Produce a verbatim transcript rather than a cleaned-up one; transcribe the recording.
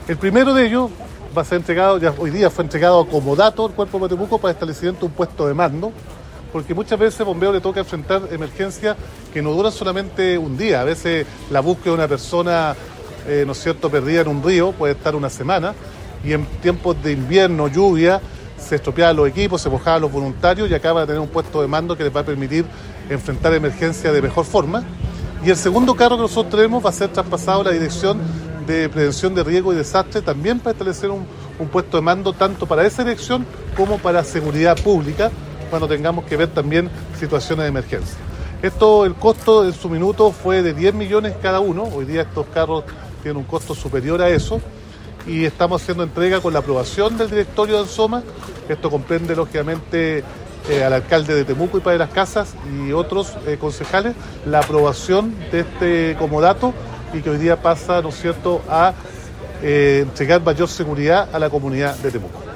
El primero de ellos va a ser entregado, ya hoy día fue entregado como dato al Cuerpo de Temuco para establecimiento de un puesto de mando, porque muchas veces bombeo le toca enfrentar emergencias que no duran solamente un día. A veces la búsqueda de una persona, eh, ¿no es cierto?, perdida en un río puede estar una semana, y en tiempos de invierno, lluvia, se estropeaban los equipos, se mojaban los voluntarios y acá van a tener un puesto de mando que les va a permitir enfrentar emergencias de mejor forma. Y el segundo carro que nosotros tenemos va a ser traspasado a la Dirección de Prevención de Riesgo y Desastre, también para establecer un, un puesto de mando tanto para esa dirección como para seguridad pública, cuando tengamos que ver también situaciones de emergencia. Esto, el costo en su minuto fue de diez millones cada uno. Hoy día estos carros tienen un costo superior a eso y estamos haciendo entrega con la aprobación del directorio de ANSOMA. Esto comprende lógicamente eh, al alcalde de Temuco y Padre Las Casas y otros eh, concejales, la aprobación de este comodato, y que hoy día pasa, ¿no es cierto?, a eh, entregar mayor seguridad a la comunidad de Temuco.